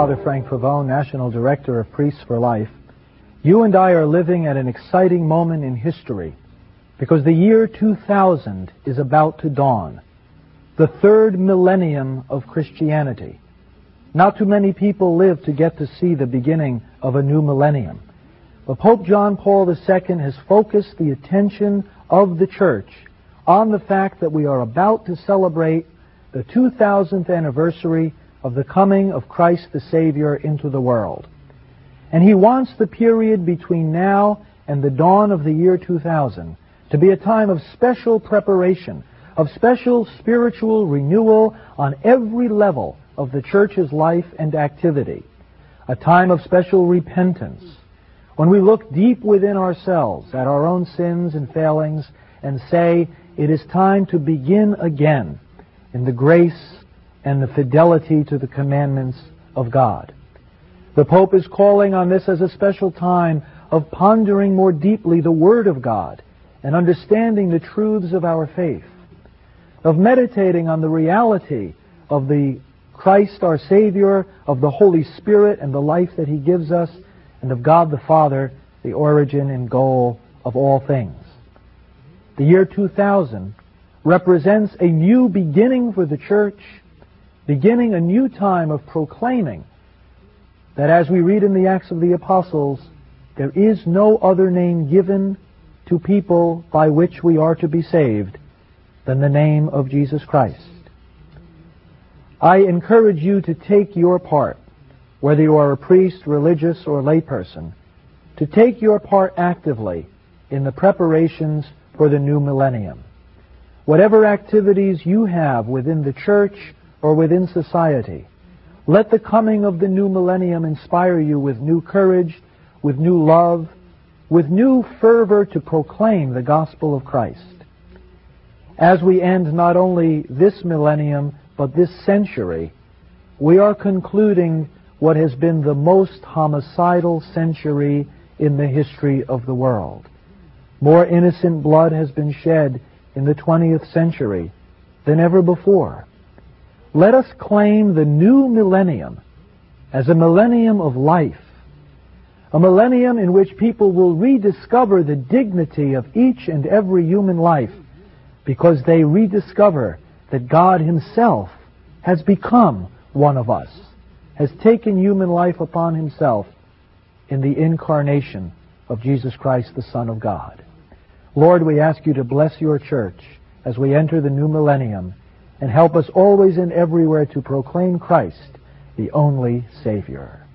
Father Frank Pavone, National Director of Priests for Life. You and I are living at an exciting moment in history because the year 2000 is about to dawn, the third millennium of Christianity. Not too many people live to get to see the beginning of a new millennium. But Pope John Paul II has focused the attention of the Church on the fact that we are about to celebrate the 2000th anniversary of the coming of Christ the Savior into the world. And he wants the period between now and the dawn of the year 2000 to be a time of special preparation, of special spiritual renewal on every level of the Church's life and activity, a time of special repentance, when we look deep within ourselves at our own sins and failings and say, it is time to begin again in the grace and the fidelity to the commandments of God. The Pope is calling on this as a special time of pondering more deeply the Word of God and understanding the truths of our faith, of meditating on the reality of the Christ our Savior, of the Holy Spirit and the life that He gives us, and of God the Father, the origin and goal of all things. The year 2000 represents a new beginning for the Church, beginning a new time of proclaiming that, as we read in the Acts of the Apostles, there is no other name given to people by which we are to be saved than the name of Jesus Christ. I encourage you to take your part, whether you are a priest, religious, or layperson, to take your part actively in the preparations for the new millennium. Whatever activities you have within the Church or within society, let the coming of the new millennium inspire you with new courage, with new love, with new fervor to proclaim the gospel of Christ. As we end not only this millennium, but this century, we are concluding what has been the most homicidal century in the history of the world. More innocent blood has been shed in the 20th century than ever before. Let us claim the new millennium as a millennium of life, a millennium in which people will rediscover the dignity of each and every human life because they rediscover that God Himself has become one of us, has taken human life upon Himself in the incarnation of Jesus Christ, the Son of God. Lord, we ask You to bless Your Church as we enter the new millennium and help us always and everywhere to proclaim Christ, the only Savior.